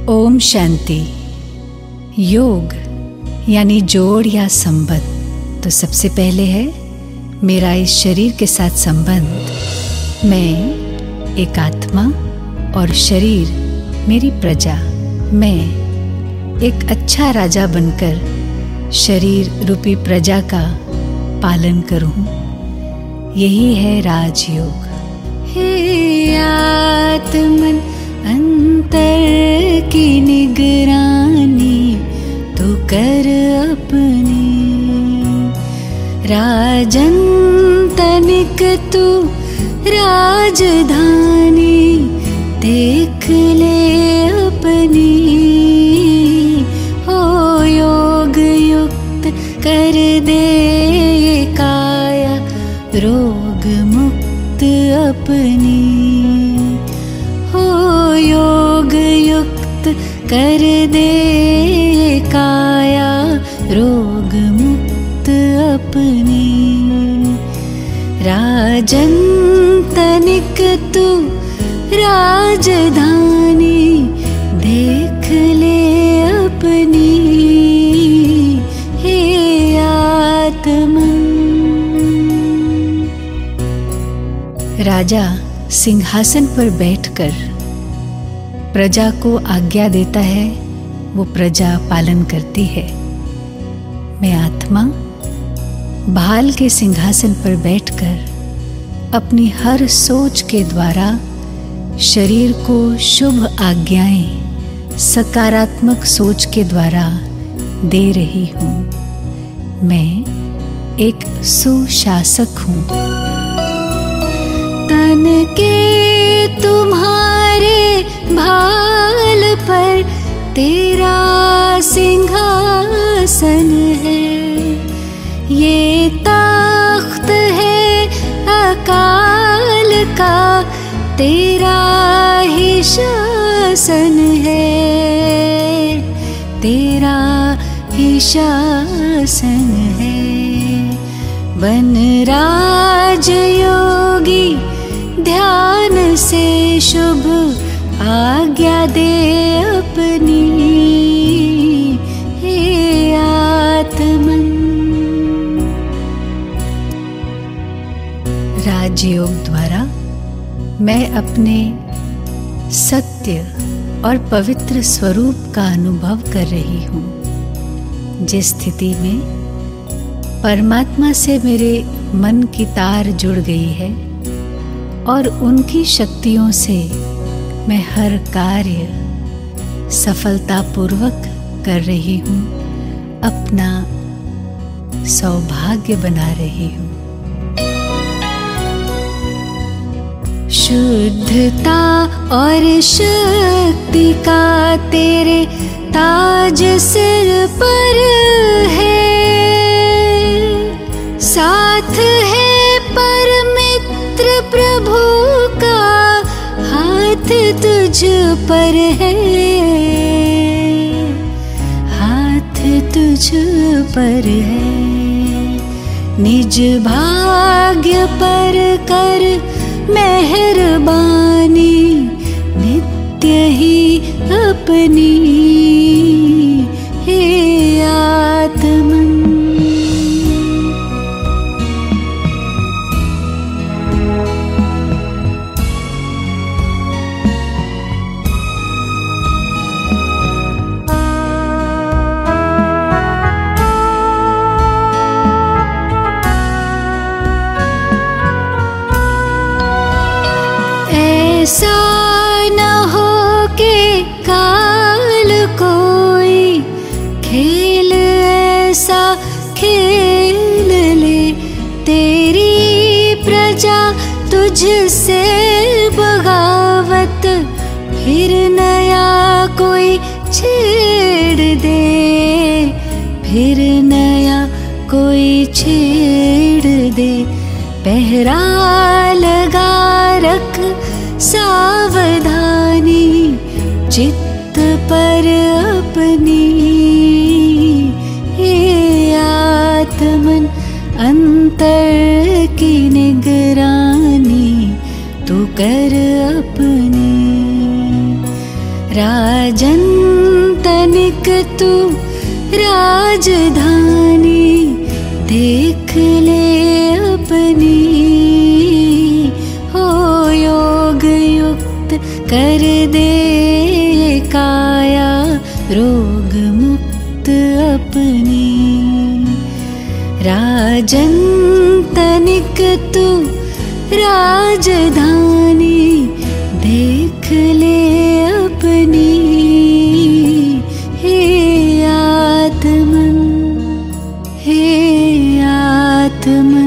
ओम शांति। योग यानी जोड़ या संबंध। तो सबसे पहले है मेरा इस शरीर के साथ संबंध। मैं एक आत्मा और शरीर मेरी प्रजा। मैं एक अच्छा राजा बनकर शरीर रूपी प्रजा का पालन करूं। यही है राजयोग। हे आत्मन अंतर की निगरानी तू कर अपनी। राजन तनिक तू राजधानी देख ले अपनी। हो योग युक्त कर दे काया रोग मुक्त अपनी। हो योग युक्त कर दे काया रोग मुक्त अपनी। राजन तनिक तू राजधानी देख ले अपनी। हे आत्मन। राजा सिंहासन पर बैठकर प्रजा को आज्ञा देता है, वो प्रजा पालन करती है। मैं आत्मा भाल के सिंहासन पर बैठकर अपनी हर सोच के द्वारा शरीर को शुभ आज्ञाएं सकारात्मक सोच के द्वारा दे रही हूँ। मैं एक सुशासक हूँ। तन के तुम्हारे भाल पर तेरा सिंहासन है। ये तख्त है अकाल का तेरा ही शासन है। तेरा ही शासन है। बन राज योगी ध्यान से शुभ आज्ञा दे अपनी। हे आत्मन। राजयोग द्वारा मैं अपने सत्य और पवित्र स्वरूप का अनुभव कर रही हूँ, जिस स्थिति में परमात्मा से मेरे मन की तार जुड़ गई है और उनकी शक्तियों से मैं हर कार्य सफलतापूर्वक कर रही हूँ, अपना सौभाग्य बना रही हूँ। शुद्धता और शक्ति का तेरे ताज सिर पर है। साथ है परमित्र प्रभु का हाथ तुझ पर है। हाथ तुझ पर है। निज भाग्य पर कर मेहरबानी नित्य ही अपनी। हे आत्मन। ऐसा न हो के काल कोई खेल ऐसा खेल ले। तेरी प्रजा तुझसे बगावत फिर नया कोई छेड़ दे। फिर नया कोई छेड़ दे। पहरा लगा रख सावधानी चित्त पर अपनी। हे आत्मन अंतर की निगरानी तू कर अपनी। राजन तनिक तू राजधानी देख ले अपनी, हो योग युक्त कर दे काया रोग मुक्त अपनी। राजन तनिक तू राजधानी देख ले अपनी, हे आत्मन, हे आत्मन।